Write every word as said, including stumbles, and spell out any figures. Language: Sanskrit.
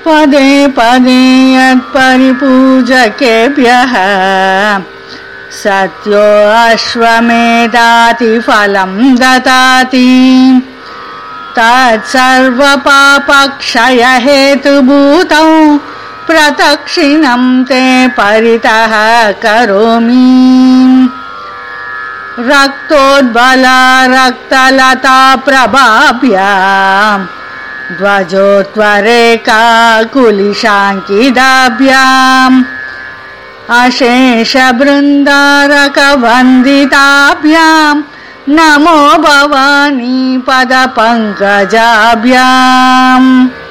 पदे पदे यत्परिपूजकेभ्यः सत्यो अश्वमेधाति फलं ददाति तत्सर्वपापक्षयहेतुभूतौ प्रदक्षिणं ते परितः करोमि रक्तोद्बला रक्तलता प्रभाभ्याम् ध्वजोत्वरेका कुलिशाङ्किदाभ्याम् अशेषबृन्दारकवन्दिताभ्याम् नमो भवानी पदपङ्कजाभ्याम्।